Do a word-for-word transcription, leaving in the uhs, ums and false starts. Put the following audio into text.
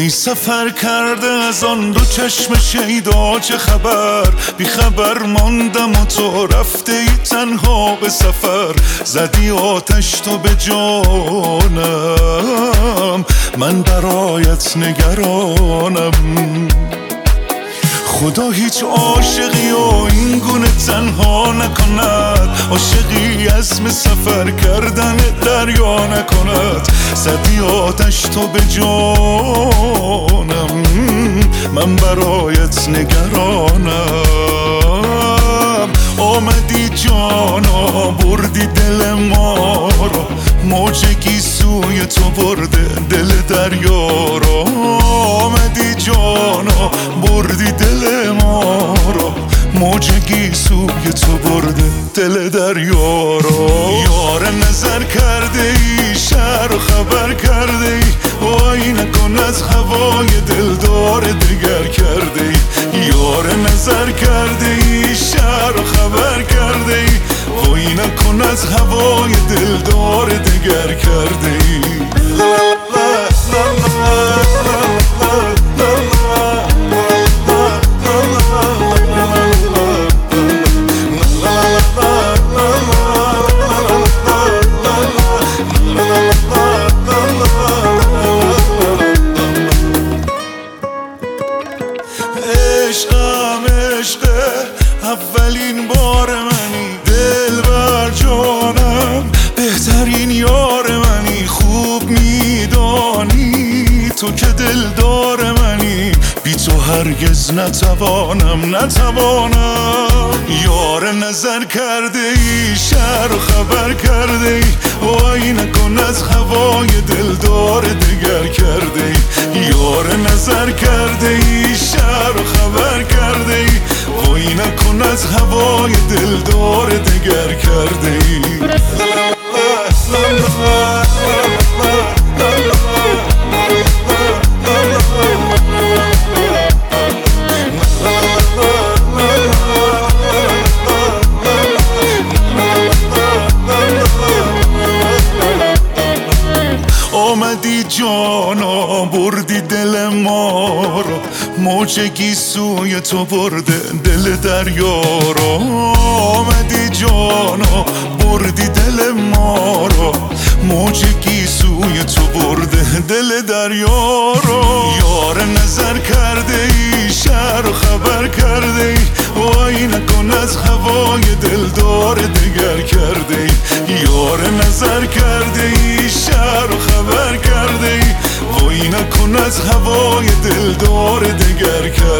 ای سفر کرده از آن دو چشم شیدا چه خبر؟ بی خبر ماندم و تو رفته ای تنها به سفر. زدی آتش تو به جانم، من برایت نگرانم. خدا هیچ عاشقی و این گونه تنها نکند، عاشقی عزم سفر کردن دریا نکند. زدی آتش تو به جانم، من برایت نگرانم. آمدی جانا بردی دل ما را، موج گیسوی تو برده دل دریا را. آمدی جانا بردی دل ما را، موج گیسوی تو برده دل دریا را. یار نظر کرده ای، شهر و خبر کرده ای، وای نکن از هوای دلدار دگر کرده ای. یار نظر کرده ای، شهر و خبر کرده ای، وای نکن از هوای دلدار دگر کرده ای. عشقم عشقه اولین بار منی، دل بر جانم بهترین یار منی. خوب میدانی تو که دلدار منی، بی تو هرگز نتوانم نتوانم. یار نظر کرده ای، شهر و خبر کرده ای، وای نکن از هوای دلدار دگر کرده ای. یار نظر کرده ای، شهر و خبر کرده ای، وای نکن از هوای دلدار دگر کرده ای. آمدی جانا بردی دل ما را، موج گیسوی تو برده دل دریا را. آمدی جانا بردی دل ما را، موج گیسوی تو برده دل دریا را. یار نظر کرده ای، شهر و خبر کرده ای، وای نکن از هوای دلدار دگر کرده ای. یار نظر کرده ای، شهر و خبر کرده ای، وای نکن از هوای دلدار دگر کرده ای.